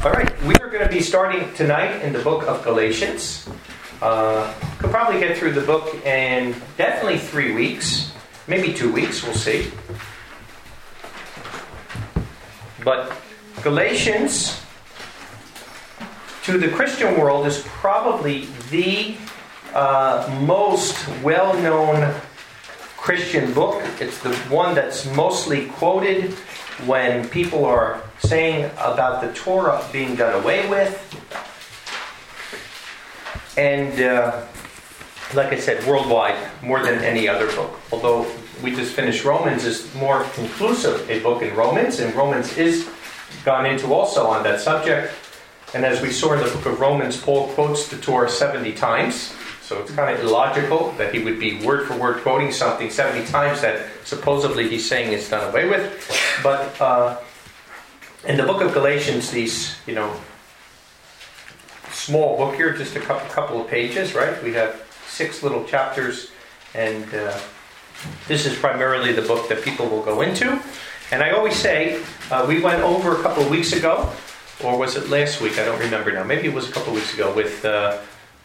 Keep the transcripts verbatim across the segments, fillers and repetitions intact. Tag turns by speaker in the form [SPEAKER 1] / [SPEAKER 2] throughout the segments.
[SPEAKER 1] All right, we are going to be starting tonight in the book of Galatians. Uh, could probably get through the book in definitely three weeks, maybe two weeks, we'll see. But Galatians, to the Christian world, is probably the uh, most well-known Christian book. It's the one that's mostly quoted when people are saying about the Torah being done away with. And uh, like I said, worldwide, more than any other book. Although we just finished Romans, is more conclusive a book in Romans, and Romans is gone into also on that subject. And as we saw in the book of Romans, Paul quotes the Torah seventy times. So it's kind of illogical that he would be word for word quoting something seventy times that supposedly he's saying is done away with. But uh, in the book of Galatians, these, you know, small book here, just a couple, couple of pages, right? We have six little chapters, and uh, this is primarily the book that people will go into. And I always say, uh, we went over a couple of weeks ago, or was it last week? I don't remember now. Maybe it was a couple of weeks ago with uh,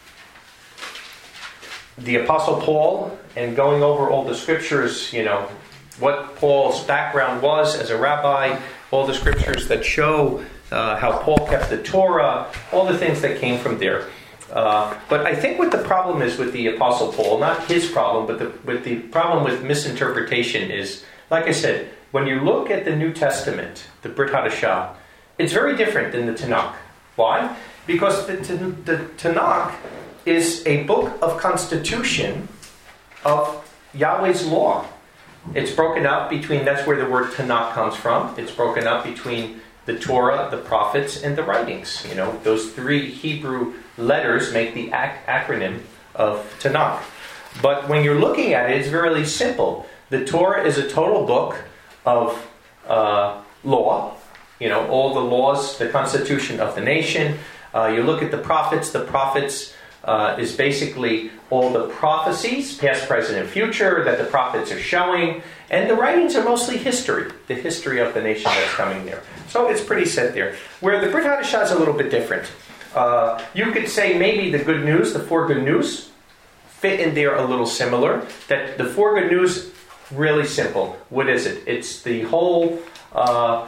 [SPEAKER 1] the Apostle Paul, and going over all the scriptures, you know, what Paul's background was as a rabbi, all the scriptures that show uh, how Paul kept the Torah, all the things that came from there. Uh, but I think what the problem is with the Apostle Paul, not his problem, but the, with the problem with misinterpretation is, like I said, when you look at the New Testament, the Brit Hadashah, it's very different than the Tanakh. Why? Because the, the Tanakh is a book of constitution of Yahweh's law. It's broken up between, that's where the word Tanakh comes from. It's broken up between the Torah, the prophets, and the writings. You know, those three Hebrew letters make the ac- acronym of Tanakh. But when you're looking at it, it's really simple. The Torah is a total book of uh, law. You know, all the laws, the constitution of the nation. Uh, you look at the prophets, the prophets uh, is basically all the prophecies, past, present, and future, that the prophets are showing. And the writings are mostly history, the history of the nation that's coming there. So it's pretty set there. Where the Brit Hadashah is a little bit different. Uh, you could say maybe the good news, the four good news, fit in there a little similar. That the four good news, really simple. What is it? It's the whole uh,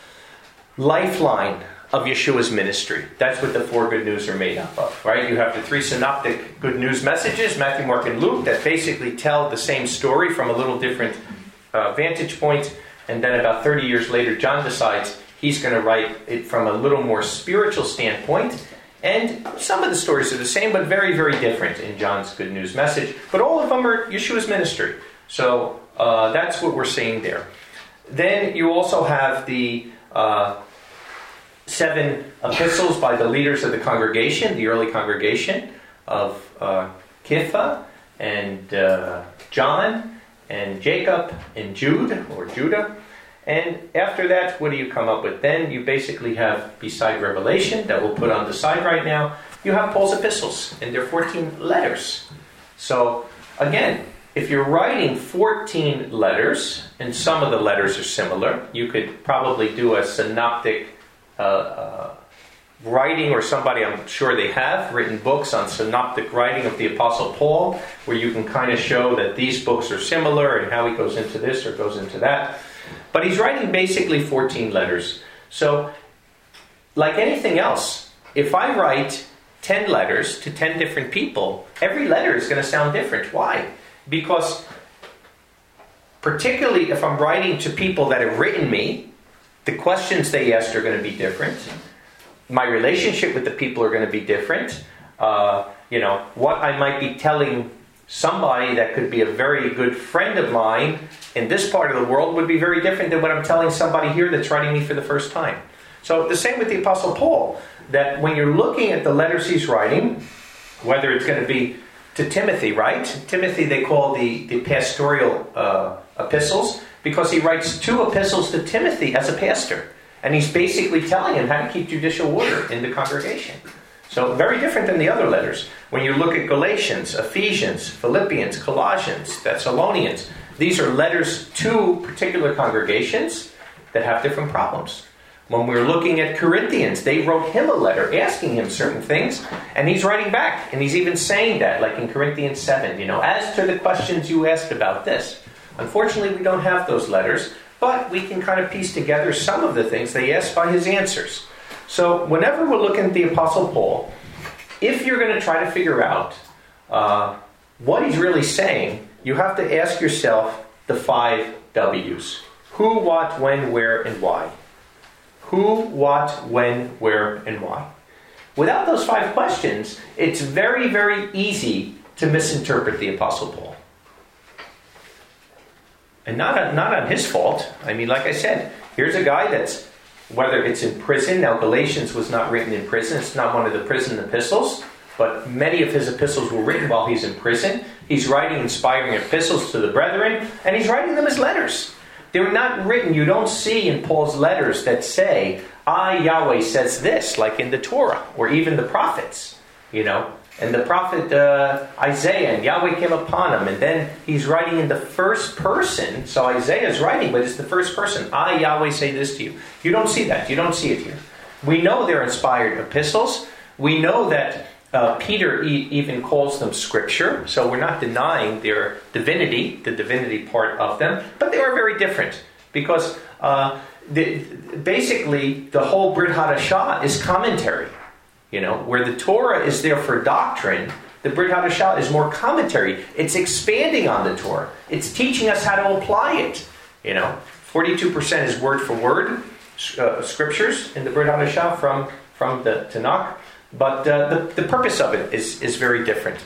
[SPEAKER 1] lifeline of Yeshua's ministry. That's what the four good news are made up of, right? You have the three synoptic good news messages, Matthew, Mark, and Luke, that basically tell the same story from a little different uh, vantage point. And then about thirty years later, John decides he's going to write it from a little more spiritual standpoint. And some of the stories are the same, but very, very different in John's good news message. But all of them are Yeshua's ministry. So uh, that's what we're seeing there. Then you also have the uh, seven epistles by the leaders of the congregation, the early congregation of uh, Kepha and uh, John and Jacob and Jude or Judah. And after that, what do you come up with? Then you basically have, beside Revelation, that we'll put on the side right now, you have Paul's epistles, and they're fourteen letters. So, again, if you're writing fourteen letters, and some of the letters are similar, you could probably do a synoptic uh, uh, writing, or somebody, I'm sure they have, written books on synoptic writing of the Apostle Paul, where you can kind of show that these books are similar, and how he goes into this or goes into that. But he's writing basically fourteen letters. So, like anything else, if I write ten letters to ten different people, every letter is going to sound different. Why? Because particularly if I'm writing to people that have written me, the questions they asked are going to be different. My relationship with the people are going to be different. Uh, you know, what I might be telling somebody that could be a very good friend of mine in this part of the world would be very different than what I'm telling somebody here that's writing me for the first time. So the same with the Apostle Paul, that when you're looking at the letters he's writing, whether it's going to be to Timothy, right? Timothy they call the, the pastoral uh, epistles, because he writes two epistles to Timothy as a pastor. And he's basically telling him how to keep judicial order in the congregation. So very different than the other letters. When you look at Galatians, Ephesians, Philippians, Colossians, Thessalonians, these are letters to particular congregations that have different problems. When we're looking at Corinthians, they wrote him a letter asking him certain things, and he's writing back. And he's even saying that, like in Corinthians seven, you know, as to the questions you asked about this. Unfortunately, we don't have those letters, but we can kind of piece together some of the things they asked by his answers. So whenever we're looking at the Apostle Paul, if you're going to try to figure out uh, what he's really saying, you have to ask yourself the five W's. Who, what, when, where, and why. Who, what, when, where, and why. Without those five questions, it's very, very easy to misinterpret the Apostle Paul. And not, not on his fault. I mean, like I said, here's a guy that's, whether it's in prison, now Galatians was not written in prison, it's not one of the prison epistles, but many of his epistles were written while he's in prison. He's writing inspiring epistles to the brethren, and he's writing them as letters. They're not written, you don't see in Paul's letters that say, I, Yahweh, says this, like in the Torah, or even the prophets, you know. And the prophet uh, Isaiah, and Yahweh came upon him, and then he's writing in the first person. So Isaiah's writing, but it's the first person. I, Yahweh, say this to you. You don't see that. You don't see it here. We know they're inspired epistles. We know that uh, Peter e- even calls them scripture. So we're not denying their divinity, the divinity part of them. But they are very different. Because uh, the, basically the whole Brit Hadashah is commentary. You know, where the Torah is there for doctrine, the Brit Hadashah is more commentary. It's expanding on the Torah. It's teaching us how to apply it. You know, forty-two percent is word for word uh, scriptures in the Brit Hadashah from, from the Tanakh. But uh, the, the purpose of it is, is very different.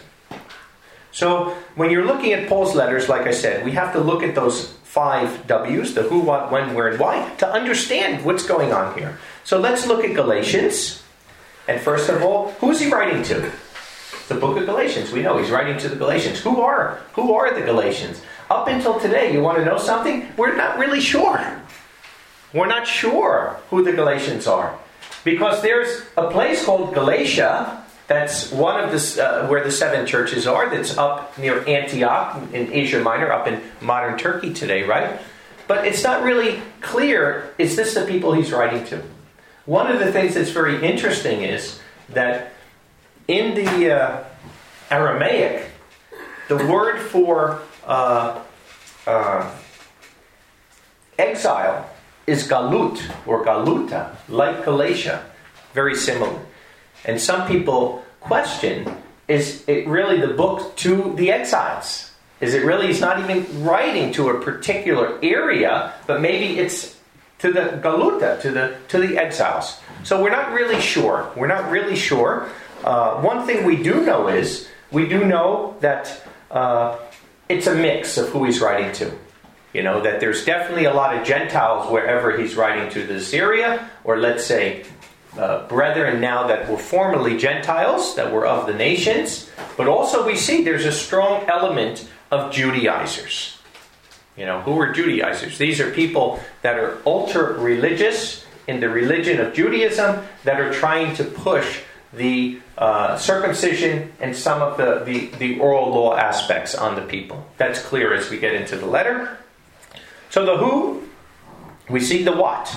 [SPEAKER 1] So when you're looking at Paul's letters, like I said, we have to look at those five W's, the who, what, when, where, and why, to understand what's going on here. So let's look at Galatians. And first of all, who is he writing to? The book of Galatians. We know he's writing to the Galatians. Who are, who are the Galatians? Up until today, you want to know something? We're not really sure. We're not sure who the Galatians are. Because there's a place called Galatia, that's one of the, uh, where the seven churches are, that's up near Antioch in Asia Minor, up in modern Turkey today, right? But it's not really clear, is this the people he's writing to? One of the things that's very interesting is that in the uh, Aramaic, the word for uh, uh, exile is galut or galuta, like Galatia, very similar. And some people question, is it really the book to the exiles? Is it really, he's not even writing to a particular area, but maybe it's to the galuta, to the to the exiles. So we're not really sure. We're not really sure. Uh, one thing we do know is, we do know that uh, it's a mix of who he's writing to. You know, that there's definitely a lot of Gentiles wherever he's writing to the Syria, or let's say uh, brethren now that were formerly Gentiles, that were of the nations. But also we see there's a strong element of Judaizers. You know, who are Judaizers? These are people that are ultra-religious in the religion of Judaism, that are trying to push the uh, circumcision and some of the, the, the oral law aspects on the people. That's clear as we get into the letter. So the who, we see the what.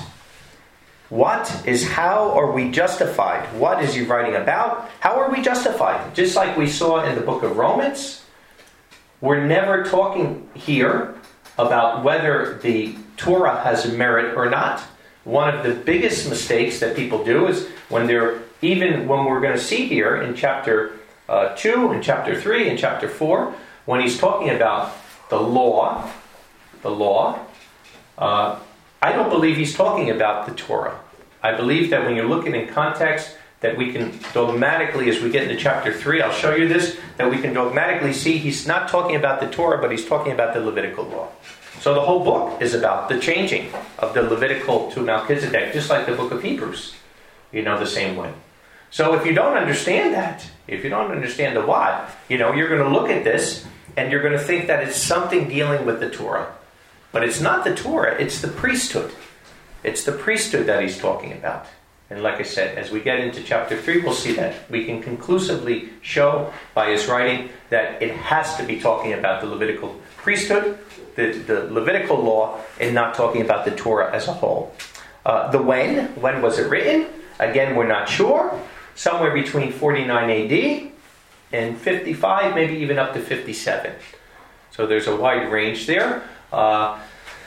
[SPEAKER 1] What is how are we justified? What is he writing about? How are we justified? Just like we saw in the book of Romans, we're never talking here about whether the Torah has merit or not. One of the biggest mistakes that people do is when they're, even when we're going to see here in chapter uh, two, and chapter three, and chapter four, when he's talking about the law, the law, uh, I don't believe he's talking about the Torah. I believe that when you're looking in context, that we can dogmatically, as we get into chapter three, I'll show you this, that we can dogmatically see he's not talking about the Torah, but he's talking about the Levitical law. So the whole book is about the changing of the Levitical to Melchizedek, just like the book of Hebrews, you know, the same way. So if you don't understand that, if you don't understand the what, you know, you're going to look at this and you're going to think that it's something dealing with the Torah. But it's not the Torah, it's the priesthood. It's the priesthood that he's talking about. And like I said, as we get into chapter three, we'll see that. We can conclusively show by his writing that it has to be talking about the Levitical priesthood, the, the Levitical law, and not talking about the Torah as a whole. Uh, the when, when was it written? Again, we're not sure. Somewhere between forty-nine A D and fifty-five, maybe even up to fifty-seven. So there's a wide range there. Uh,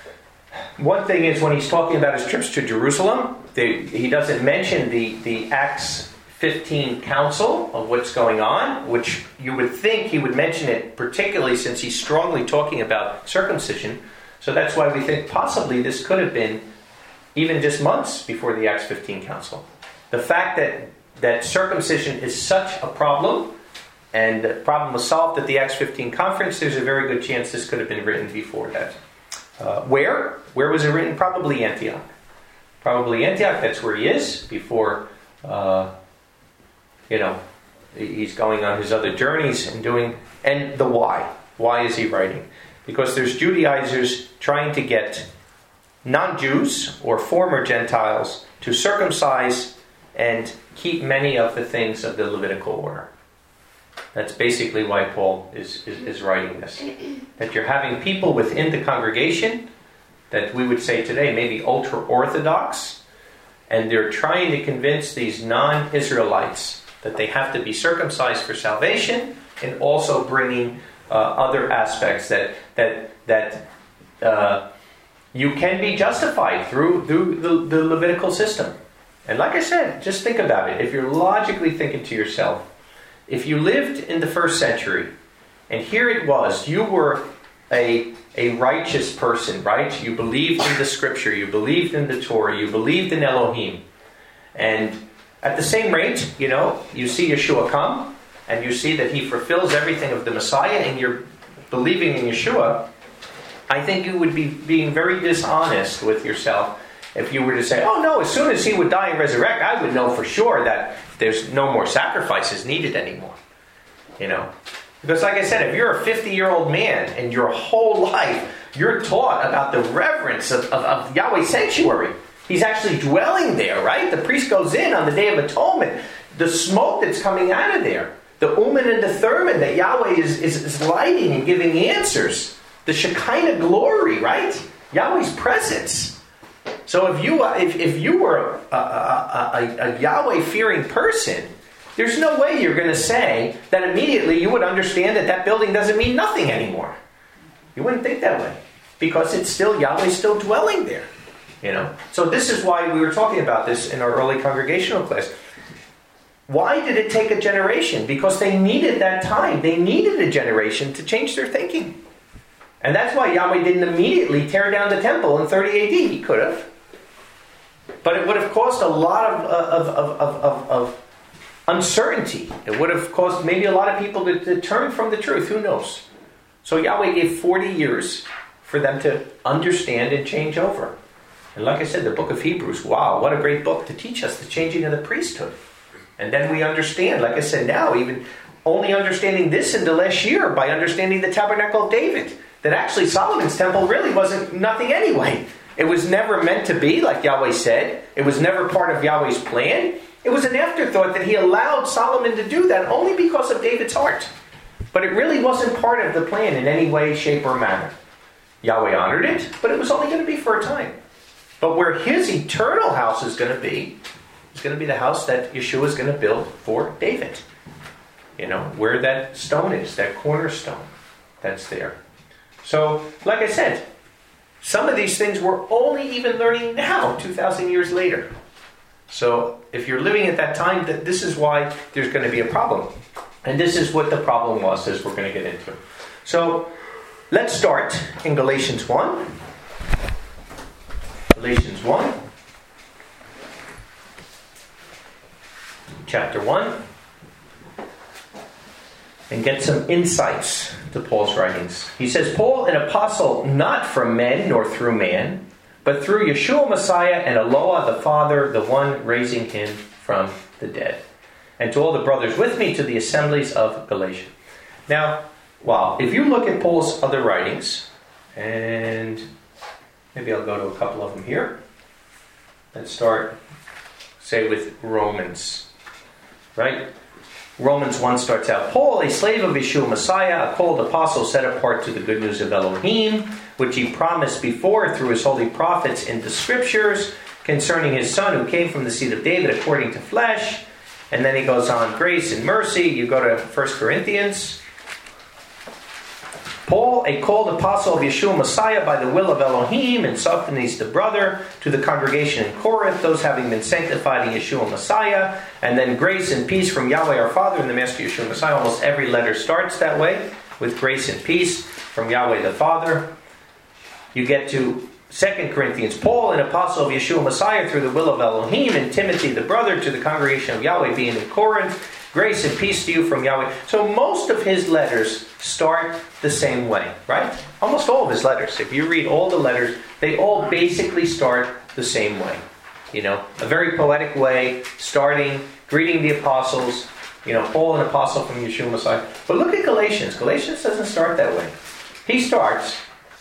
[SPEAKER 1] one thing is when he's talking about his trips to Jerusalem, they, he doesn't mention the, the Acts fifteen council of what's going on, which you would think he would mention it, particularly since he's strongly talking about circumcision. So that's why we think possibly this could have been even just months before the Acts fifteen council. The fact that, that circumcision is such a problem, and the problem was solved at the Acts fifteen conference, there's a very good chance this could have been written before that. Uh, where? Where was it written? Probably Antioch. Probably Antioch, that's where he is, before, uh, you know, he's going on his other journeys and doing... And the why. Why is he writing? Because there's Judaizers trying to get non-Jews or former Gentiles to circumcise and keep many of the things of the Levitical order. That's basically why Paul is, is, is writing this. That you're having people within the congregation that we would say today maybe ultra-Orthodox, and they're trying to convince these non-Israelites that they have to be circumcised for salvation, and also bringing uh, other aspects that that that uh, you can be justified through, through the, the Levitical system. And like I said, just think about it. If you're logically thinking to yourself, if you lived in the first century, and here it was, you were a, a righteous person, right? You believed in the scripture, you believed in the Torah, you believed in Elohim. And at the same rate, you know, you see Yeshua come, and you see that he fulfills everything of the Messiah, and you're believing in Yeshua, I think you would be being very dishonest with yourself if you were to say, oh no, as soon as he would die and resurrect, I would know for sure that there's no more sacrifices needed anymore. You know? Because like I said, if you're a fifty-year-old man and your whole life you're taught about the reverence of, of, of Yahweh's sanctuary, he's actually dwelling there, right? The priest goes in on the Day of Atonement. The smoke that's coming out of there, the Urim and the Thummim that Yahweh is, is, is lighting and giving answers, the Shekinah glory, right? Yahweh's presence. So if you if, if you were a, a, a, a Yahweh-fearing person, there's no way you're going to say that immediately you would understand that that building doesn't mean nothing anymore. You wouldn't think that way. Because it's still, Yahweh's still dwelling there. You know. So this is why we were talking about this in our early congregational class. Why did it take a generation? Because they needed that time. They needed a generation to change their thinking. And that's why Yahweh didn't immediately tear down the temple in thirty A D. He could have. But it would have caused a lot of, of, of, of, of, of uncertainty. It would have caused maybe a lot of people to, to turn from the truth. Who knows? So Yahweh gave forty years for them to understand and change over. And like I said, the book of Hebrews, wow, what a great book to teach us the changing of the priesthood. And then we understand, like I said, now even only understanding this in the last year by understanding the tabernacle of David. That actually Solomon's temple really wasn't nothing anyway. It was never meant to be, like Yahweh said. It was never part of Yahweh's plan. It was an afterthought that he allowed Solomon to do that only because of David's heart. But it really wasn't part of the plan in any way, shape, or manner. Yahweh honored it, but it was only going to be for a time. But where his eternal house is going to be, is going to be the house that Yeshua is going to build for David. You know, where that stone is, that cornerstone that's there. So, like I said, some of these things we're only even learning now, two thousand years later. So, if you're living at that time, that this is why there's going to be a problem. And this is what the problem was, as we're going to get into. So, let's start in Galatians one. Galatians one. Chapter one. And get some insights to Paul's writings. He says, Paul, an apostle, not from men nor through man, but through Yeshua Messiah and Eloah the Father, the one raising him from the dead. And to all the brothers with me, to the assemblies of Galatia. Now, wow, if you look at Paul's other writings, and maybe I'll go to a couple of them here. Let's start, say, with Romans, right? Romans one starts out, Paul, a slave of Yeshua Messiah, a called apostle set apart to the good news of Elohim, which he promised before through his holy prophets in the scriptures, concerning his son who came from the seed of David according to flesh. And then he goes on, grace and mercy. You go to First Corinthians. Paul, a called apostle of Yeshua Messiah by the will of Elohim, and Sosthenes the brother, to the congregation in Corinth, those having been sanctified in Yeshua Messiah. And then grace and peace from Yahweh our Father and the Master Yeshua Messiah. Almost every letter starts that way, with grace and peace from Yahweh the Father. You get to Second Corinthians, Paul, an apostle of Yeshua Messiah through the will of Elohim, and Timothy the brother, to the congregation of Yahweh being in Corinth. Grace and peace to you from Yahweh. So most of his letters start the same way, right? Almost all of his letters. If you read all the letters, they all basically start the same way. You know, a very poetic way, starting, greeting the apostles. You know, Paul, an apostle from Yeshua Messiah. But look at Galatians. Galatians doesn't start that way. He starts,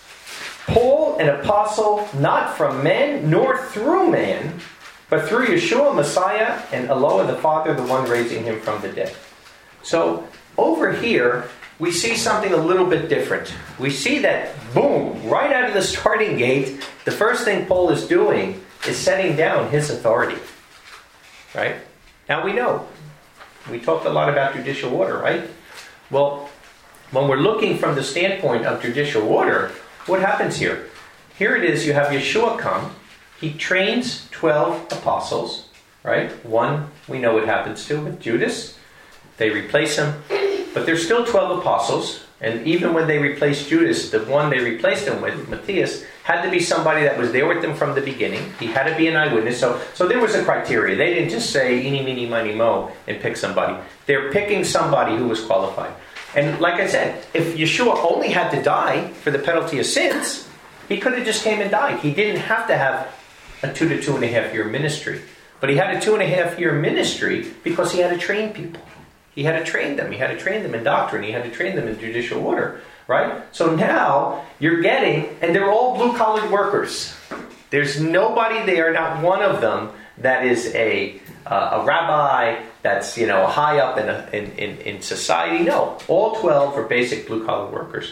[SPEAKER 1] Paul, an apostle, not from men, nor through man, but through Yeshua Messiah and Eloah the Father, the one raising him from the dead. So, over here, we see something a little bit different. We see that, boom, right out of the starting gate, the first thing Paul is doing is setting down his authority. Right? Now we know. We talked a lot about judicial order, right? Well, when we're looking from the standpoint of judicial order, what happens here? Here it is, you have Yeshua come. He trains twelve apostles, right? One, we know what happens to with Judas. They replace him. But there's still twelve apostles. And even when they replaced Judas, the one they replaced him with, Matthias, had to be somebody that was there with them from the beginning. He had to be an eyewitness. So, so there was a criteria. They didn't just say, eeny, meeny, miny, mo, and pick somebody. They're picking somebody who was qualified. And like I said, if Yeshua only had to die for the penalty of sins, he could have just came and died. He didn't have to have a two to two and a half year ministry. But he had a two and a half year ministry because he had to train people. He had to train them. He had to train them in doctrine. He had to train them in judicial order. Right? So now you're getting, and they're all blue-collar workers. There's nobody there, not one of them, that is a uh, a rabbi that's, you know, high up in, a, in, in, in society. No. All twelve are basic blue-collar workers.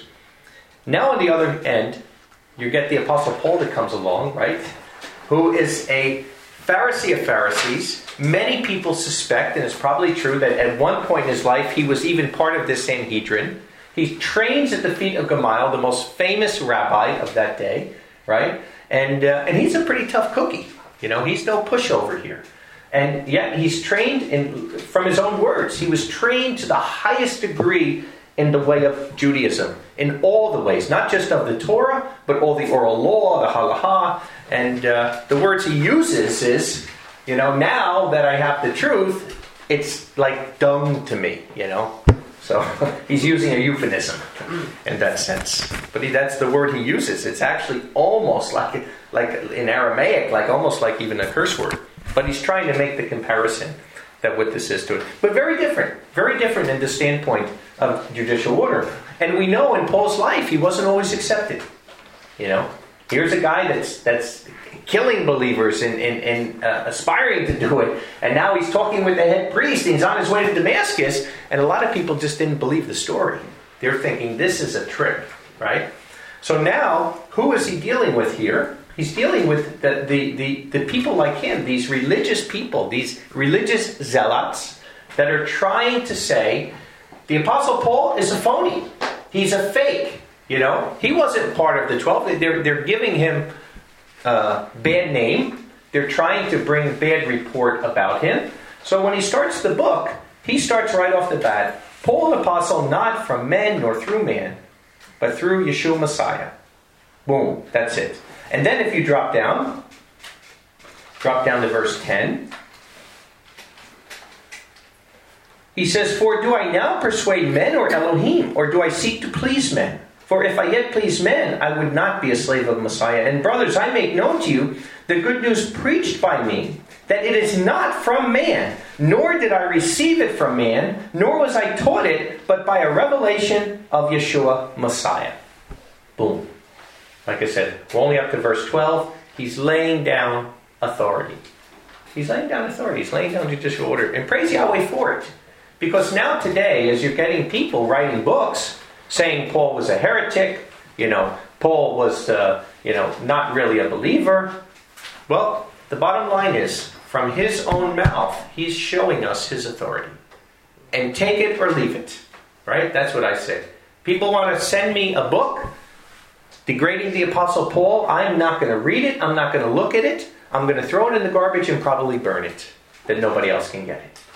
[SPEAKER 1] Now on the other end, you get the Apostle Paul that comes along, right? Who is a Pharisee of Pharisees. Many people suspect, and it's probably true, that at one point in his life he was even part of this Sanhedrin. He trains at the feet of Gamaliel, the most famous rabbi of that day, right? And uh, and he's a pretty tough cookie. You know, he's no pushover here. And yet he's trained, in, from his own words, he was trained to the highest degree in the way of Judaism, in all the ways, not just of the Torah, but all the oral law, the halakha. And uh, the words he uses is, you know, now that I have the truth, it's like dung to me, you know. So he's using a euphemism in that sense. But he, that's the word he uses. It's actually almost like, like in Aramaic, like almost like even a curse word. But he's trying to make the comparison that what this is to it. But very different. Very different in the standpoint of judicial order. And we know in Paul's life, he wasn't always accepted. You know, here's a guy that's that's killing believers and, and, and uh, aspiring to do it. And now he's talking with the head priest. And he's on his way to Damascus. And a lot of people just didn't believe the story. They're thinking this is a trick, right? So now, who is he dealing with here? He's dealing with the, the, the, the people like him, these religious people, these religious zealots that are trying to say, the Apostle Paul is a phony. He's a fake. You know, he wasn't part of the twelve. They're, they're giving him a bad name. They're trying to bring bad report about him. So when he starts the book, he starts right off the bat, Paul, an apostle, not from men nor through man, but through Yeshua Messiah. Boom, that's it. And then if you drop down, drop down to verse ten, he says, for do I now persuade men or Elohim, or do I seek to please men? For if I yet please men, I would not be a slave of Messiah. And brothers, I make known to you the good news preached by me, that it is not from man, nor did I receive it from man, nor was I taught it, but by a revelation of Yeshua Messiah. Boom. Like I said, we're only up to verse twelve. He's laying down authority. He's laying down authority. He's laying down judicial order. And praise Yahweh for it. Because now today, as you're getting people writing books saying Paul was a heretic, you know, Paul was, uh, you know, not really a believer. Well, the bottom line is, from his own mouth, he's showing us his authority. And take it or leave it. Right? That's what I say. People want to send me a book degrading the Apostle Paul. I'm not going to read it. I'm not going to look at it. I'm going to throw it in the garbage and probably burn it, that nobody else can get it.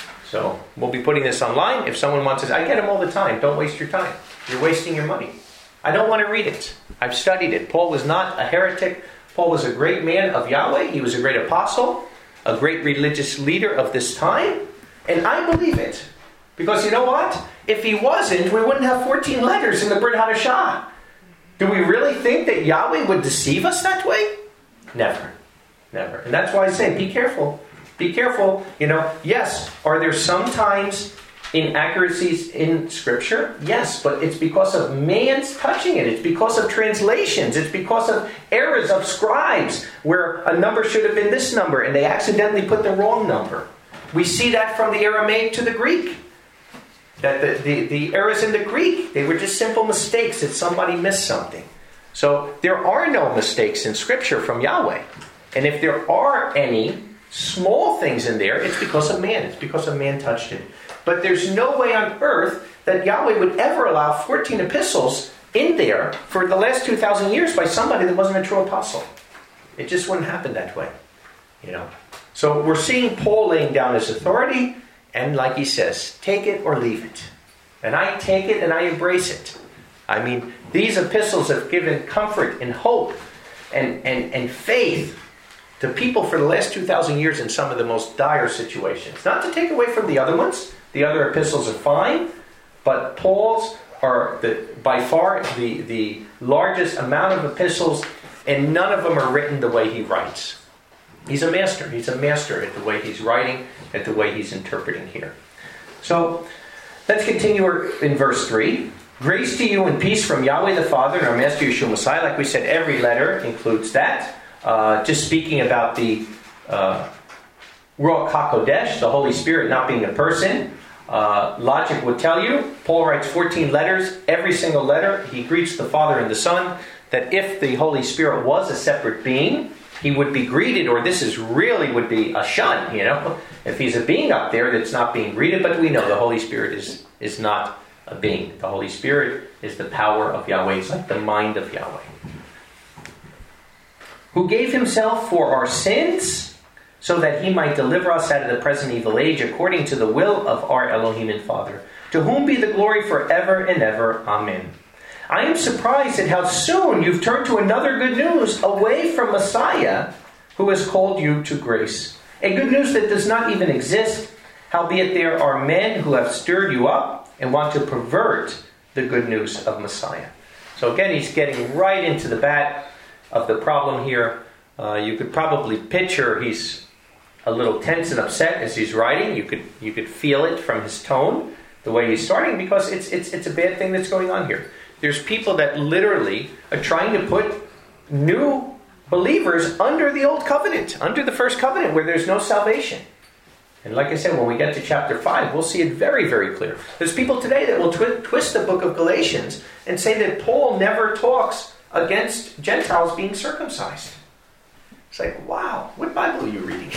[SPEAKER 1] So we'll be putting this online. If someone wants it, I get them all the time. Don't waste your time. You're wasting your money. I don't want to read it. I've studied it. Paul was not a heretic. Paul was a great man of Yahweh. He was a great apostle, a great religious leader of this time. And I believe it. Because you know what? If he wasn't, we wouldn't have fourteen letters in the Brit Hadashah. Do we really think that Yahweh would deceive us that way? Never. Never. And that's why I say, be careful. Be careful. You know, yes, are there sometimes inaccuracies in Scripture? Yes, but it's because of man's touching it. It's because of translations. It's because of errors of scribes, where a number should have been this number, and they accidentally put the wrong number. We see that from the Aramaic to the Greek. That the, the, the errors in the Greek, they were just simple mistakes that somebody missed something. So there are no mistakes in Scripture from Yahweh. And if there are any small things in there, it's because of man. It's because of man touched it. But there's no way on earth that Yahweh would ever allow fourteen epistles in there for the last two thousand years by somebody that wasn't a true apostle. It just wouldn't happen that way. You know. So we're seeing Paul laying down his authority, and like he says, take it or leave it. And I take it and I embrace it. I mean, these epistles have given comfort and hope and, and, and faith to people for the last two thousand years in some of the most dire situations. Not to take away from the other ones. The other epistles are fine. But Paul's are the, by far the, the largest amount of epistles, and none of them are written the way he writes. He's a master. He's a master at the way he's writing, at the way he's interpreting here. So, let's continue in verse three. Grace to you and peace from Yahweh the Father and our Master Yeshua Messiah. Like we said, every letter includes that. Uh, just speaking about the uh, Ruach HaKodesh, the Holy Spirit not being a person. Uh, logic would tell you, Paul writes fourteen letters. Every single letter, he greets the Father and the Son. That if the Holy Spirit was a separate being, he would be greeted, or this is really would be a shun, you know. If he's a being up there that's not being greeted, but we know the Holy Spirit is, is not a being. The Holy Spirit is the power of Yahweh. It's like the mind of Yahweh. Who gave himself for our sins, so that he might deliver us out of the present evil age, according to the will of our Elohim and Father. To whom be the glory forever and ever. Amen. I am surprised at how soon you've turned to another good news away from Messiah, who has called you to grace. A good news that does not even exist, howbeit there are men who have stirred you up and want to pervert the good news of Messiah. So again, he's getting right into the bat of the problem here. Uh, you could probably picture he's a little tense and upset as he's writing. You could you could feel it from his tone, the way he's starting, because it's it's it's a bad thing that's going on here. There's people that literally are trying to put new believers under the old covenant, under the first covenant, where there's no salvation. And like I said, when we get to chapter five, we'll see it very, very clear. There's people today that will twi- twist the book of Galatians and say that Paul never talks against Gentiles being circumcised. It's like, wow, what Bible are you reading?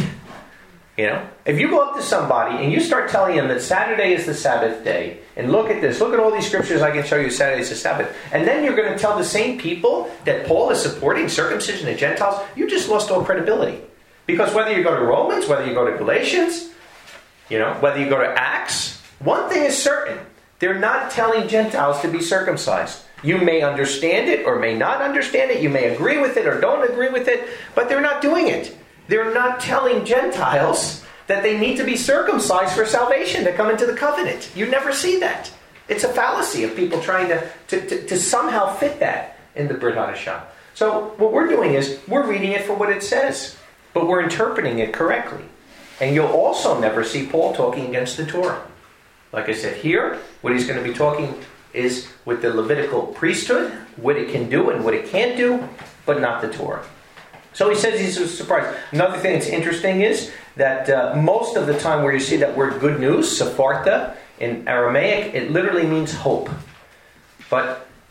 [SPEAKER 1] You know, if you go up to somebody and you start telling them that Saturday is the Sabbath day, and look at this, look at all these scriptures, I can show you Saturday is the Sabbath, and then you're going to tell the same people that Paul is supporting circumcision of Gentiles, you just lost all credibility. Because whether you go to Romans, whether you go to Galatians, you know, whether you go to Acts, one thing is certain, they're not telling Gentiles to be circumcised. You may understand it or may not understand it, you may agree with it or don't agree with it, but they're not doing it. They're not telling Gentiles that they need to be circumcised for salvation to come into the covenant. You never see that. It's a fallacy of people trying to, to, to, to somehow fit that in the Brit Hadashah. So what we're doing is we're reading it for what it says, but we're interpreting it correctly. And you'll also never see Paul talking against the Torah. Like I said here, what he's going to be talking is with the Levitical priesthood, what it can do and what it can't do, but not the Torah. So he says he's surprised. Another thing that's interesting is that uh, most of the time where you see that word good news, Sephartha, in Aramaic, it literally means hope. But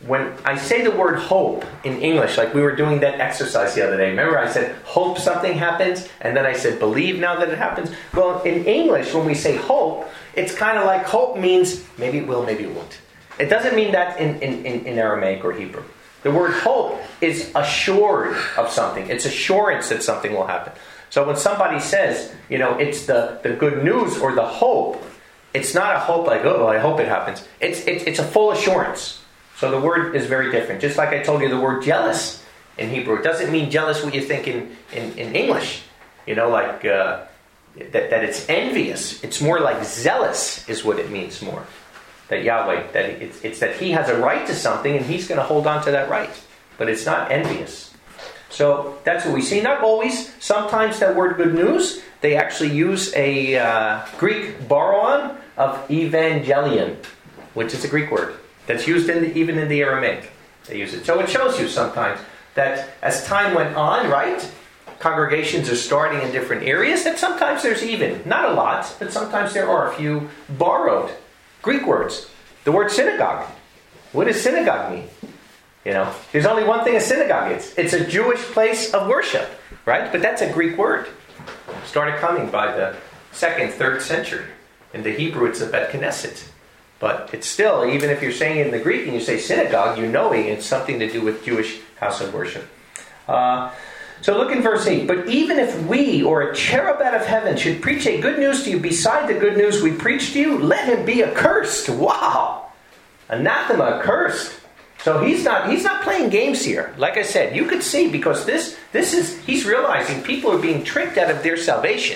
[SPEAKER 1] when I say the word hope in English, like we were doing that exercise the other day, remember I said hope something happens, and then I said believe now that it happens? Well, in English, when we say hope, it's kind of like hope means maybe it will, maybe it won't. It doesn't mean that in, in, in, in Aramaic or Hebrew. The word hope is assured of something. It's assurance that something will happen. So when somebody says, you know, it's the, the good news or the hope, it's not a hope like, oh, I hope it happens. It's, it's, it's a full assurance. So the word is very different. Just like I told you, the word jealous in Hebrew, it doesn't mean jealous what you think in, in, in English. You know, like uh, that, that it's envious. It's more like zealous is what it means more. That Yahweh, that it's, it's that he has a right to something and he's going to hold on to that right. But it's not envious. So that's what we see. Not always. Sometimes that word good news, they actually use a uh, Greek borrow-on of evangelion, which is a Greek word. That's used in the, even in the Aramaic. They use it. So it shows you sometimes that as time went on, right, congregations are starting in different areas, that sometimes there's even, not a lot, but sometimes there are a few borrowed Greek words. The word synagogue. What does synagogue mean? You know, there's only one thing a synagogue is. It's a Jewish place of worship, right? But that's a Greek word. Started coming by the second, third century. In the Hebrew, it's a Bet Knesset. But it's still, even if you're saying it in the Greek and you say synagogue, you know it's something to do with Jewish house of worship. Uh, so look in verse eight. But even if we or a cherub out of heaven should preach a good news to you beside the good news we preach to you, let him be accursed. Wow! Anathema, accursed. So he's not he's not playing games here. Like I said, you could see because this this is he's realizing people are being tricked out of their salvation.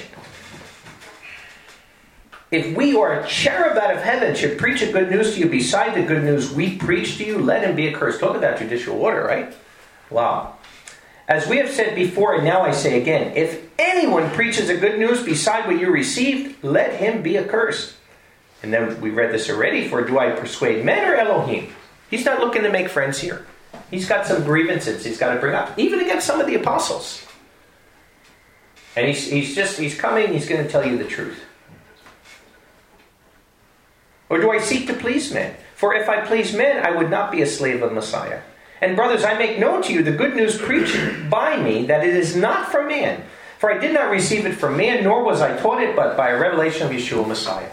[SPEAKER 1] If we or a cherub out of heaven should preach a good news to you beside the good news we preach to you, let him be accursed. Talk about judicial order, right? Wow. As we have said before, and now I say again, if anyone preaches a good news beside what you received, let him be accursed. And then we read this already, for do I persuade men or Elohim? He's not looking to make friends here. He's got some grievances he's got to bring up, even against some of the apostles. And he's, he's just, he's coming, he's going to tell you the truth. Or do I seek to please men? For if I please men, I would not be a slave of Messiah. And brothers, I make known to you the good news preached by me, that it is not from man. For I did not receive it from man, nor was I taught it, but by a revelation of Yeshua Messiah.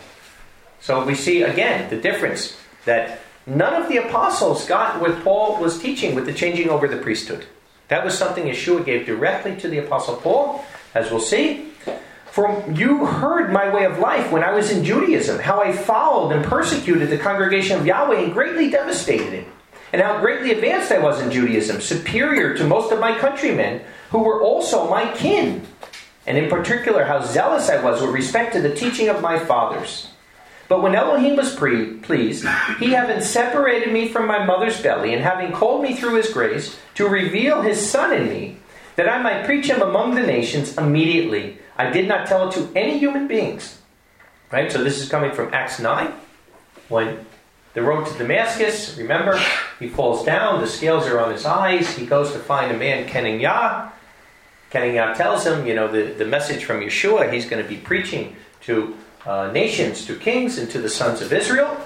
[SPEAKER 1] So we see again the difference, that none of the apostles got what Paul was teaching with the changing over the priesthood. That was something Yeshua gave directly to the apostle Paul, as we'll see. For you heard my way of life when I was in Judaism, how I followed and persecuted the congregation of Yahweh and greatly devastated it, and how greatly advanced I was in Judaism, superior to most of my countrymen, who were also my kin, and in particular how zealous I was with respect to the teaching of my fathers. But when Elohim was pre- pleased, he having separated me from my mother's belly, and having called me through his grace, to reveal his Son in me, that I might preach him among the nations immediately, I did not tell it to any human beings. Right? So this is coming from Acts nine. When the road to Damascus, remember, he falls down, the scales are on his eyes, he goes to find a man, Kenaniah. Kenaniah tells him, you know, the, the message from Yeshua, he's going to be preaching to uh, nations, to kings, and to the sons of Israel.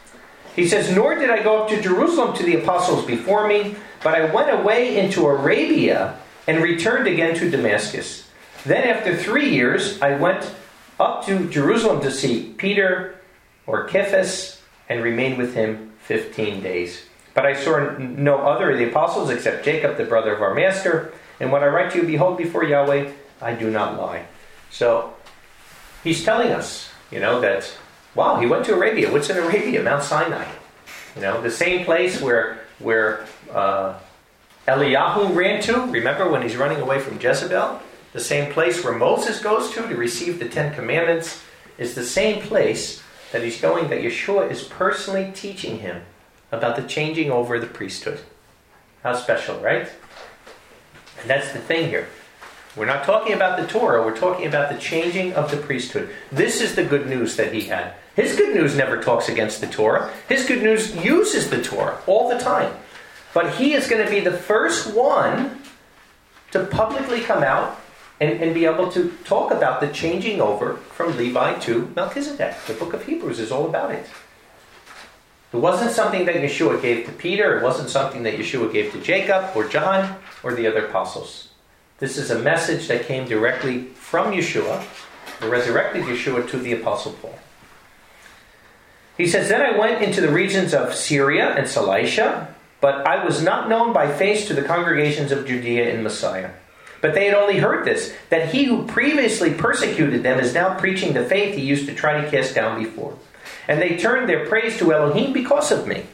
[SPEAKER 1] He says, nor did I go up to Jerusalem to the apostles before me, but I went away into Arabia and returned again to Damascus. Then after three years, I went up to Jerusalem to see Peter or Cephas and remained with him fifteen days. But I saw no other of the apostles except Jacob, the brother of our master. And when I write to you, behold, before Yahweh, I do not lie. So he's telling us, you know, that, wow, he went to Arabia. What's in Arabia? Mount Sinai. You know, the same place where, where uh, Eliyahu ran to. Remember when he's running away from Jezebel? The same place where Moses goes to to receive the Ten Commandments is the same place that he's going, that Yeshua is personally teaching him about the changing over the priesthood. How special, right? And that's the thing here. We're not talking about the Torah, we're talking about the changing of the priesthood. This is the good news that he had. His good news never talks against the Torah. His good news uses the Torah all the time. But he is going to be the first one to publicly come out And, and be able to talk about the changing over from Levi to Melchizedek. The book of Hebrews is all about it. It wasn't something that Yeshua gave to Peter. It wasn't something that Yeshua gave to Jacob or John or the other apostles. This is a message that came directly from Yeshua, the resurrected Yeshua, to the Apostle Paul. He says, "Then I went into the regions of Syria and Cilicia, but I was not known by face to the congregations of Judea in Messiah. But they had only heard this, that he who previously persecuted them is now preaching the faith he used to try to cast down before. And they turned their praise to Elohim because of me."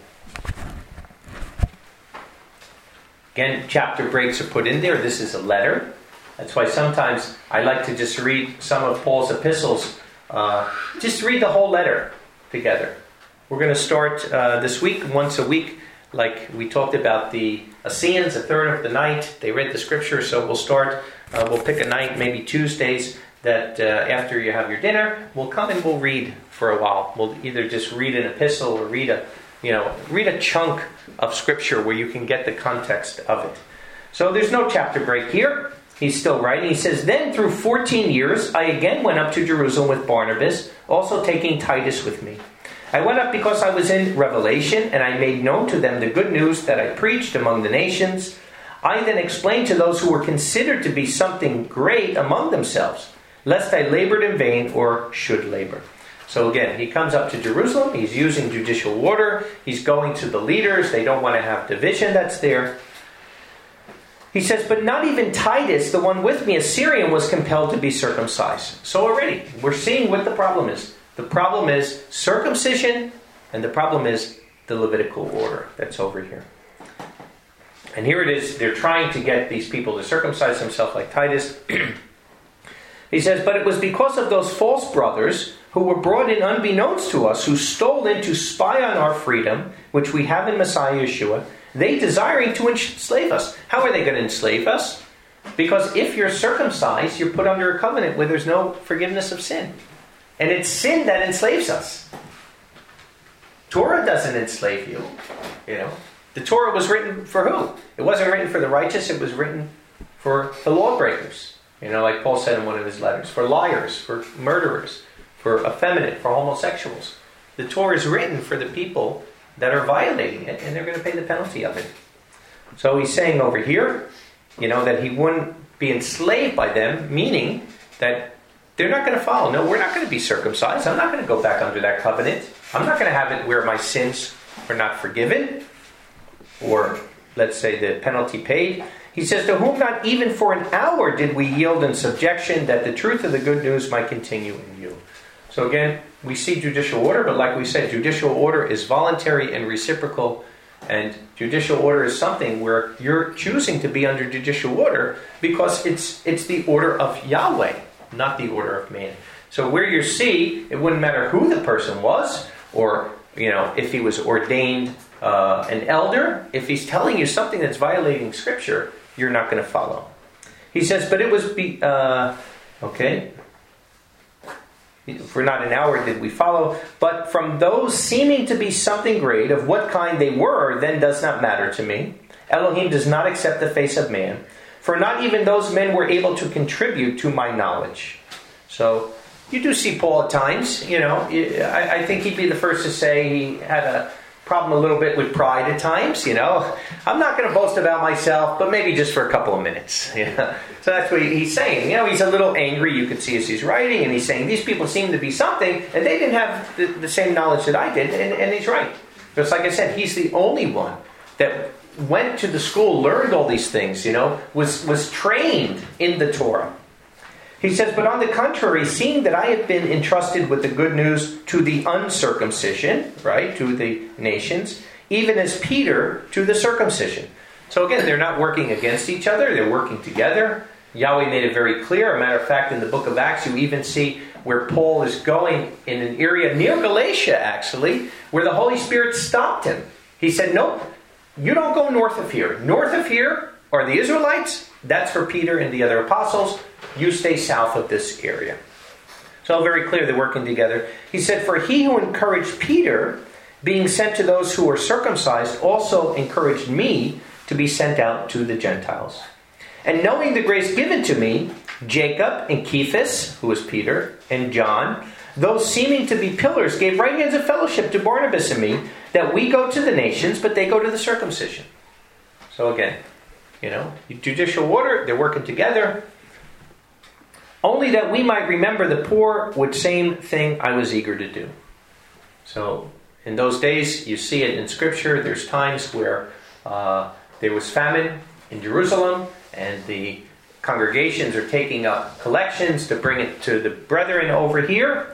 [SPEAKER 1] Again, chapter breaks are put in there. This is a letter. That's why sometimes I like to just read some of Paul's epistles. Uh, just read the whole letter together. We're going to start uh, this week, once a week, like we talked about the Essenes, a third of the night. They read the scripture, so we'll start. Uh, we'll pick a night, maybe Tuesdays, that uh, after you have your dinner, we'll come and we'll read for a while. We'll either just read an epistle or read a, you know, read a chunk of scripture where you can get the context of it. So there's no chapter break here. He's still writing. He says, "Then through fourteen years, I again went up to Jerusalem with Barnabas, also taking Titus with me. I went up because I was in Revelation, and I made known to them the good news that I preached among the nations. I then explained to those who were considered to be something great among themselves, lest I labored in vain or should labor." So again, he comes up to Jerusalem. He's using judicial order. He's going to the leaders. They don't want to have division that's there. He says, "But not even Titus, the one with me, a Syrian, was compelled to be circumcised." So already, we're seeing what the problem is. The problem is circumcision, and the problem is the Levitical order that's over here. And here it is. They're trying to get these people to circumcise themselves like Titus. He says, "But it was because of those false brothers who were brought in unbeknownst to us, who stole in to spy on our freedom, which we have in Messiah Yeshua, they desiring to enslave us." How are they going to enslave us? Because if you're circumcised, you're put under a covenant where there's no forgiveness of sin. And it's sin that enslaves us. Torah doesn't enslave you. You know, the Torah was written for who? It wasn't written for the righteous. It was written for the lawbreakers. You know, like Paul said in one of his letters, for liars, for murderers, for effeminate, for homosexuals. The Torah is written for the people that are violating it, and they're going to pay the penalty of it. So he's saying over here, you know, that he wouldn't be enslaved by them, meaning that they're not going to follow. No, we're not going to be circumcised. I'm not going to go back under that covenant. I'm not going to have it where my sins are not forgiven, or let's say the penalty paid. He says, "To whom not even for an hour did we yield in subjection, that the truth of the good news might continue in you." So again, we see judicial order, but like we said, judicial order is voluntary and reciprocal. And judicial order is something where you're choosing to be under judicial order because it's it's the order of Yahweh, not the order of man. So where you see, it wouldn't matter who the person was, or you know, if he was ordained uh, an elder, if he's telling you something that's violating Scripture, you're not going to follow. He says, "But it was be uh, okay." For not an hour did we follow, but from those seeming to be something great, of what kind they were, then does not matter to me. Elohim does not accept the face of man, for not even those men were able to contribute to my knowledge. So you do see Paul at times, you know, I, I think he'd be the first to say he had a problem a little bit with pride at times, you know. I'm not going to boast about myself, but maybe just for a couple of minutes. You know? So that's what he's saying. You know, he's a little angry, you could see as he's writing, and he's saying, these people seem to be something, and they didn't have the, the same knowledge that I did, and, and he's right. Because like I said, he's the only one that went to the school, learned all these things, you know, was, was trained in the Torah. He says, "But on the contrary, seeing that I have been entrusted with the good news to the uncircumcision," right, to the nations, "even as Peter to the circumcision." So again, they're not working against each other, they're working together. Yahweh made it very clear. A matter of fact, in the book of Acts, you even see where Paul is going in an area near Galatia, actually, where the Holy Spirit stopped him. He said, "Nope, you don't go north of here. North of here are the Israelites. That's for Peter and the other apostles. You stay south of this area." So very clear they're working together. He said, "For he who encouraged Peter, being sent to those who were circumcised, also encouraged me to be sent out to the Gentiles. And knowing the grace given to me, Jacob and Cephas," who was Peter, "and John, those seeming to be pillars gave right hands of fellowship to Barnabas and me, that we go to the nations, but they go to the circumcision. So again, you know, judicial order, they're working together. Only that we might remember the poor, which same thing I was eager to do. So in those days, you see it in Scripture, there's times where uh, there was famine in Jerusalem, and the congregations are taking up collections to bring it to the brethren over here.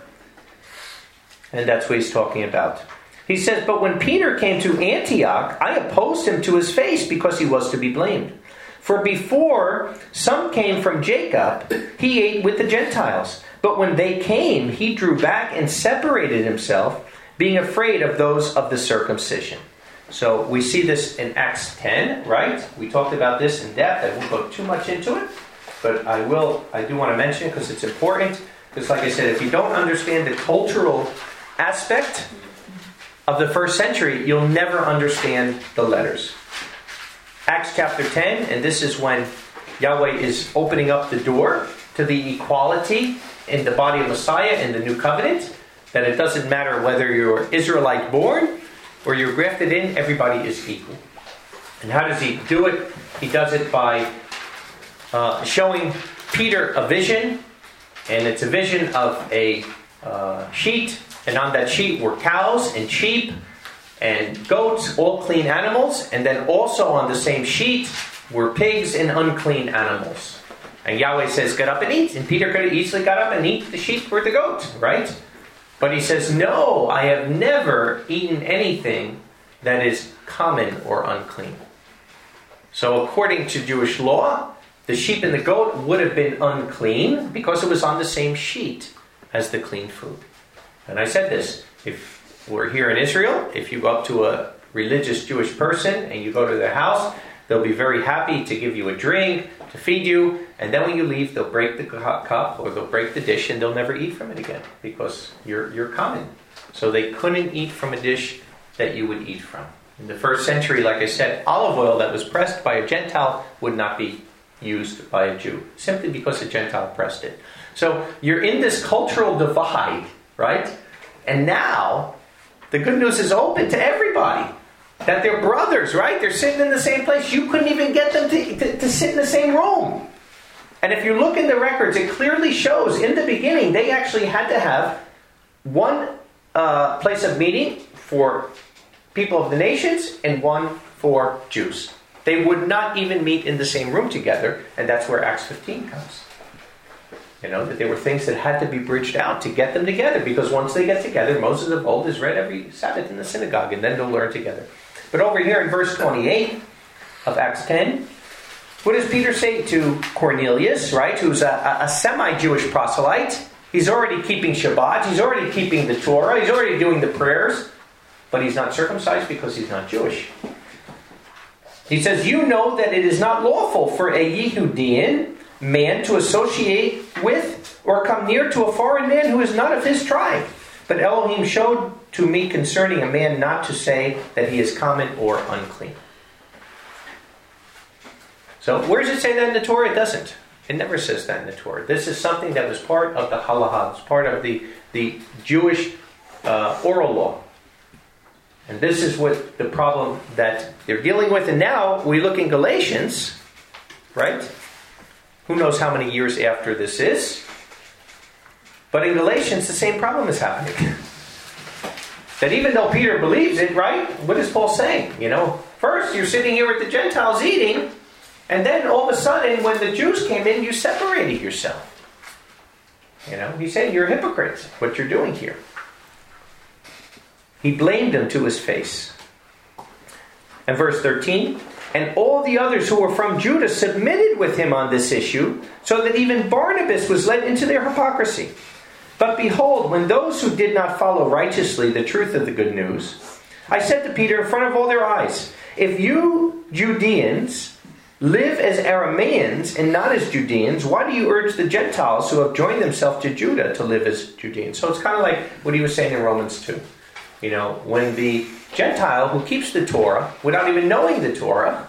[SPEAKER 1] And that's what he's talking about. He says, but when Peter came to Antioch, I opposed him to his face because he was to be blamed. For before some came from Jacob, he ate with the Gentiles. But when they came, he drew back and separated himself, being afraid of those of the circumcision. So we see this in Acts ten, right? We talked about this in depth. I won't go too much into it. But I will, I do want to mention it because it's important. Because like I said, if you don't understand the cultural aspect of the first century, you'll never understand the letters. Acts chapter ten, and this is when Yahweh is opening up the door to the equality in the body of Messiah in the new covenant, that it doesn't matter whether you're Israelite born or you're grafted in, everybody is equal. And how does he do it? He does it by uh, showing Peter a vision, and it's a vision of a uh, sheet, and on that sheet were cows and sheep and goats, all clean animals, and then also on the same sheet were pigs and unclean animals. And Yahweh says, get up and eat. And Peter could have easily got up and eat the sheep or the goat, right? But he says, no, I have never eaten anything that is common or unclean. So according to Jewish law, the sheep and the goat would have been unclean because it was on the same sheet as the clean food. And I said this, if we're here in Israel, if you go up to a religious Jewish person and you go to their house, they'll be very happy to give you a drink, to feed you, and then when you leave, they'll break the cup or they'll break the dish and they'll never eat from it again because you're you're common. So they couldn't eat from a dish that you would eat from. In the first century, like I said, olive oil that was pressed by a Gentile would not be used by a Jew, simply because a Gentile pressed it. So you're in this cultural divide, right? And now, the good news is open to everybody. That they're brothers, right? They're sitting in the same place. You couldn't even get them to, to, to sit in the same room. And if you look in the records, it clearly shows in the beginning they actually had to have one uh, place of meeting for people of the nations and one for Jews. They would not even meet in the same room together, and that's where Acts fifteen comes. You know, that there were things that had to be bridged out to get them together, because once they get together, Moses of old is read every Sabbath in the synagogue, and then they'll learn together. But over here in verse twenty-eight of Acts ten, what does Peter say to Cornelius, right, who's a, a semi-Jewish proselyte? He's already keeping Shabbat, he's already keeping the Torah, he's already doing the prayers, but he's not circumcised because he's not Jewish. He says, you know that it is not lawful for a Yehudian man to associate with or come near to a foreign man who is not of his tribe. But Elohim showed to me concerning a man not to say that he is common or unclean. So where does it say that in the Torah? It doesn't. It never says that in the Torah. This is something that was part of the halakha. It's part of the, the Jewish uh, oral law. And this is what the problem that they're dealing with. And now we look in Galatians, right? Who knows how many years after this is? But in Galatians, the same problem is happening. That even though Peter believes it, right? What is Paul saying? You know, first you're sitting here with the Gentiles eating, and then all of a sudden, when the Jews came in, you separated yourself. You know, he's saying you're hypocrites, what you're doing here. He blamed them to his face. And verse thirteen, and all the others who were from Judah submitted with him on this issue, so that even Barnabas was led into their hypocrisy. But behold, when those who did not follow righteously the truth of the good news, I said to Peter in front of all their eyes, if you Judeans live as Aramaeans and not as Judeans, why do you urge the Gentiles who have joined themselves to Judah to live as Judeans? So it's kind of like what he was saying in Romans two. You know, when the Gentile who keeps the Torah without even knowing the Torah,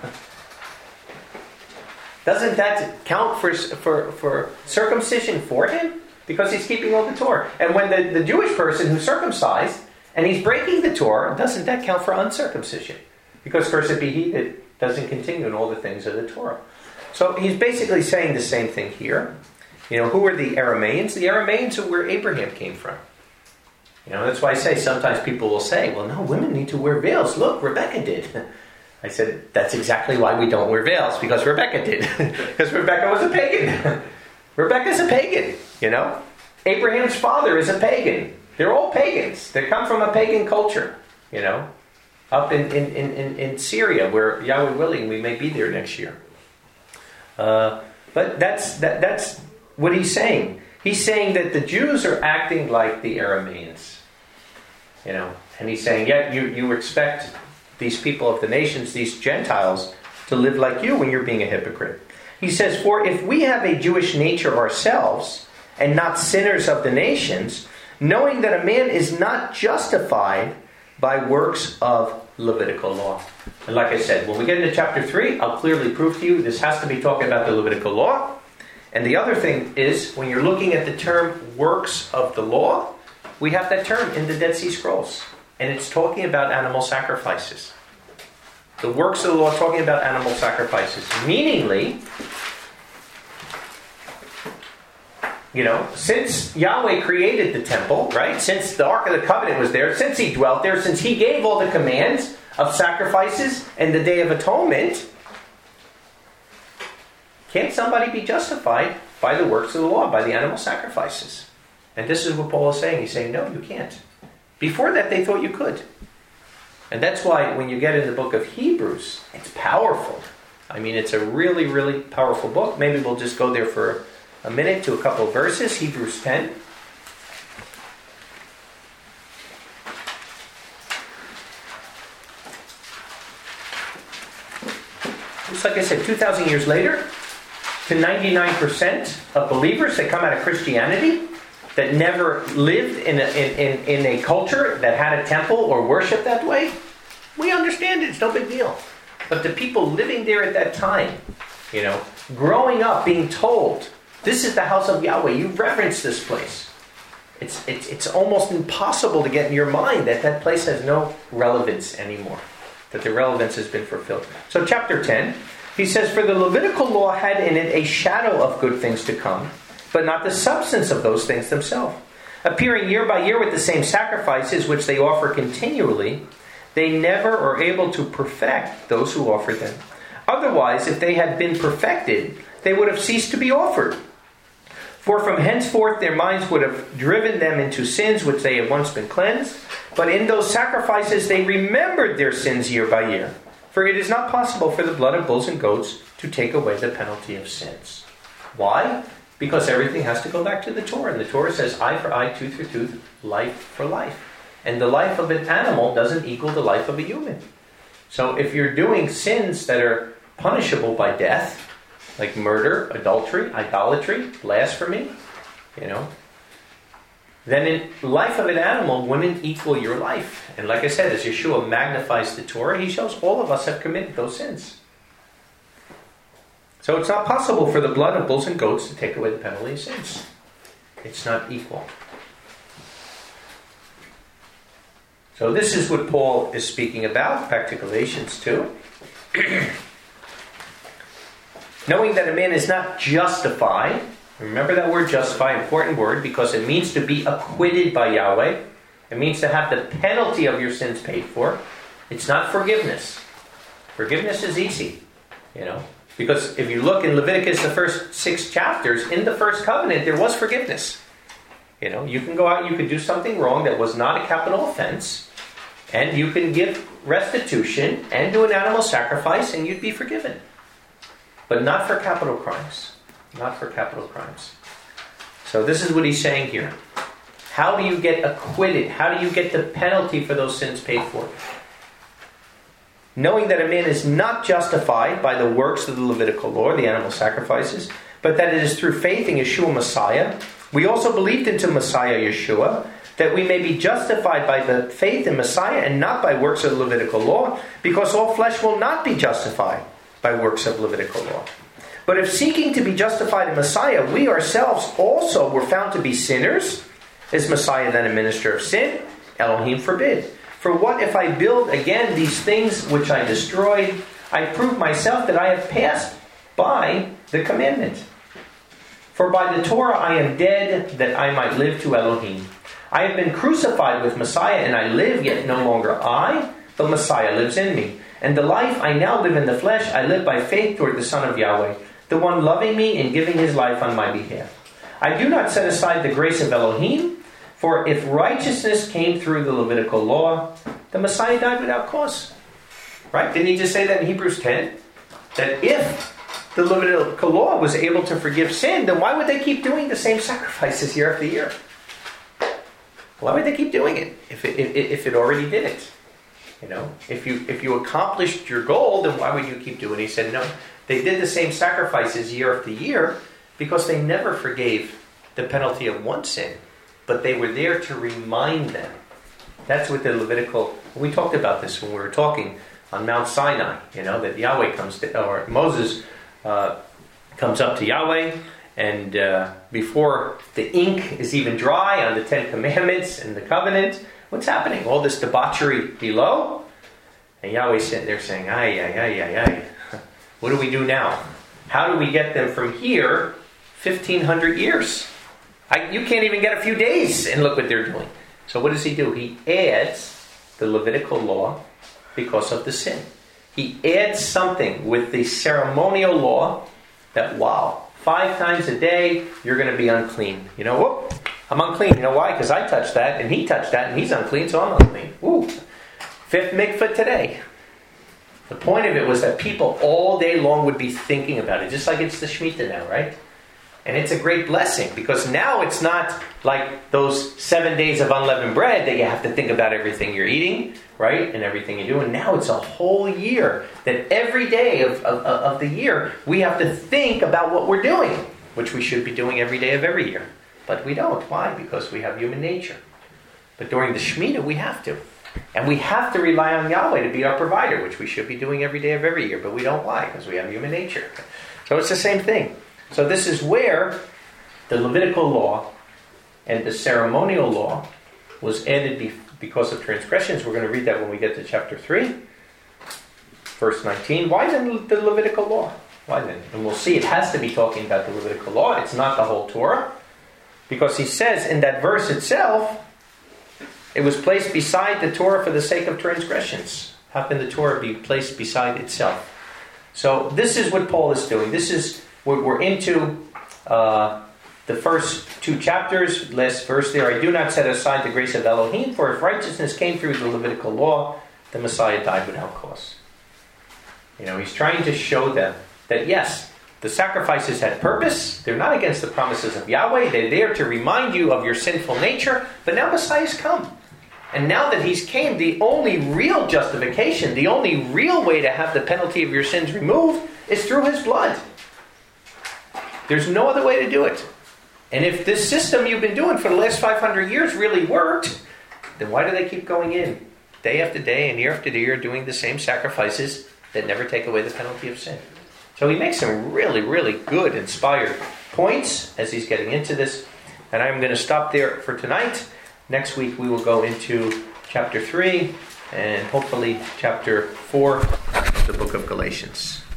[SPEAKER 1] doesn't that count for, for, for circumcision for him? because he's keeping all the Torah. And when the, the Jewish person who's circumcised, and he's breaking the Torah, doesn't that count for uncircumcision? Because cursed be he that doesn't continue in all the things of the Torah. So he's basically saying the same thing here. You know, who are the Arameans? The Arameans are where Abraham came from. You know, that's why I say sometimes people will say, well, no, women need to wear veils. Look, Rebecca did. I said, that's exactly why we don't wear veils, because Rebecca did. Because Rebecca was a pagan. Rebecca's a pagan, you know. Abraham's father is a pagan. They're all pagans. They come from a pagan culture, you know, up in, in, in, in Syria, where, Yahweh willing, we may be there next year. Uh, but that's that, that's what he's saying. He's saying that the Jews are acting like the Arameans, you know. And he's saying, yeah, you, you expect these people of the nations, these Gentiles, to live like you when you're being a hypocrite. He says, for if we have a Jewish nature ourselves, and not sinners of the nations, knowing that a man is not justified by works of Levitical law. And like I said, when we get into chapter three, I'll clearly prove to you this has to be talking about the Levitical law. And the other thing is, when you're looking at the term works of the law, we have that term in the Dead Sea Scrolls. And it's talking about animal sacrifices. The works of the law talking about animal sacrifices. Meaningly, you know, since Yahweh created the temple, right? Since the Ark of the Covenant was there, since He dwelt there, since He gave all the commands of sacrifices and the Day of Atonement, can't somebody be justified by the works of the law, by the animal sacrifices? And this is what Paul is saying. He's saying, no, you can't. Before that, they thought you could. And that's why when you get in the book of Hebrews, it's powerful. I mean, it's a really, really powerful book. Maybe we'll just go there for a minute to a couple of verses. Hebrews ten. Just like I said, two thousand years later, to ninety-nine percent of believers that come out of Christianity that never lived in a, in, in, in a culture that had a temple or worshiped that way, we understand it. It's no big deal. But the people living there at that time, you know, growing up, being told, this is the house of Yahweh. You reverence this place. It's, it's, it's almost impossible to get in your mind that that place has no relevance anymore. That the relevance has been fulfilled. So chapter ten, he says, for the Levitical law had in it a shadow of good things to come, but not the substance of those things themselves. Appearing year by year with the same sacrifices which they offer continually, they never are able to perfect those who offer them. Otherwise, if they had been perfected, they would have ceased to be offered. For from henceforth their minds would have driven them into sins which they had once been cleansed. But in those sacrifices they remembered their sins year by year. For it is not possible for the blood of bulls and goats to take away the penalty of sins. Why? Because everything has to go back to the Torah. And the Torah says eye for eye, tooth for tooth, life for life. And the life of an animal doesn't equal the life of a human. So if you're doing sins that are punishable by death, like murder, adultery, idolatry, blasphemy, you know, then in life of an animal wouldn't equal your life. And like I said, as Yeshua magnifies the Torah, he shows all of us have committed those sins. So it's not possible for the blood of bulls and goats to take away the penalty of sins. It's not equal. So this is what Paul is speaking about. Back to Galatians two. Knowing that a man is not justified. Remember that word justify, important word, because it means to be acquitted by Yahweh. It means to have the penalty of your sins paid for. It's not forgiveness. Forgiveness is easy, you know. Because if you look in Leviticus, the first six chapters, in the first covenant, there was forgiveness. You know, you can go out, you could do something wrong that was not a capital offense, and you can give restitution and do an animal sacrifice, and you'd be forgiven. But not for capital crimes. Not for capital crimes. So this is what he's saying here. How do you get acquitted? How do you get the penalty for those sins paid for? Knowing that a man is not justified by the works of the Levitical law, the animal sacrifices, but that it is through faith in Yeshua Messiah. We also believed into Messiah Yeshua, that we may be justified by the faith in Messiah and not by works of the Levitical law, because all flesh will not be justified by works of Levitical law. But if seeking to be justified in Messiah, we ourselves also were found to be sinners, is Messiah then a minister of sin? Elohim forbid. For what if I build again these things which I destroyed? I prove myself that I have passed by the commandment. For by the Torah I am dead, that I might live to Elohim. I have been crucified with Messiah, and I live, yet no longer I, but Messiah lives in me. And the life I now live in the flesh, I live by faith toward the Son of Yahweh, the one loving me and giving his life on my behalf. I do not set aside the grace of Elohim, for if righteousness came through the Levitical law, the Messiah died without cause. Right? Didn't he just say that in Hebrews ten? That if the Levitical law was able to forgive sin, then why would they keep doing the same sacrifices year after year? Why would they keep doing it if it, if, if it already did it? You know, if you if you accomplished your goal, then why would you keep doing it? He said, no, they did the same sacrifices year after year because they never forgave the penalty of one sin, but they were there to remind them. That's what the Levitical, we talked about this when we were talking on Mount Sinai, you know, that Yahweh comes to, or Moses uh, comes up to Yahweh, and uh, before the ink is even dry on the Ten Commandments and the covenant, what's happening? All this debauchery below, and Yahweh's sitting there saying, ay, ay, ay, ay, ay. What do we do now? How do we get them from here fifteen hundred years? I, you can't even get a few days, and look what they're doing. So what does he do? He adds the Levitical law because of the sin. He adds something with the ceremonial law that, wow, five times a day, you're going to be unclean. You know, whoop, I'm unclean. You know why? Because I touched that, and he touched that, and he's unclean, so I'm unclean. Woo. Fifth mikvah today. The point of it was that people all day long would be thinking about it, just like it's the Shemitah now, right? And it's a great blessing, because now it's not like those seven days of unleavened bread that you have to think about everything you're eating, right? And everything you do. And now it's a whole year that every day of, of, of the year, we have to think about what we're doing, which we should be doing every day of every year. But we don't. Why? Because we have human nature. But during the Shemitah, we have to. And we have to rely on Yahweh to be our provider, which we should be doing every day of every year. But we don't. Why? Because we have human nature. So it's the same thing. So this is where the Levitical law and the ceremonial law was added be- because of transgressions. We're going to read that when we get to chapter three, verse nineteen. Why then the Levitical law? Why then? And we'll see it has to be talking about the Levitical law. It's not the whole Torah. Because he says in that verse itself, it was placed beside the Torah for the sake of transgressions. How can the Torah be placed beside itself? So this is what Paul is doing. This is We're into uh, the first two chapters. Last verse there. I do not set aside the grace of Elohim, for if righteousness came through the Levitical law, the Messiah died without cause. You know, he's trying to show them that yes, the sacrifices had purpose. They're not against the promises of Yahweh. They're there to remind you of your sinful nature. But now Messiah's come. And now that he's came, the only real justification, the only real way to have the penalty of your sins removed is through his blood. There's no other way to do it. And if this system you've been doing for the last five hundred years really worked, then why do they keep going in day after day and year after year doing the same sacrifices that never take away the penalty of sin? So he makes some really, really good, inspired points as he's getting into this. And I'm going to stop there for tonight. Next week we will go into chapter three and hopefully chapter four of the book of Galatians.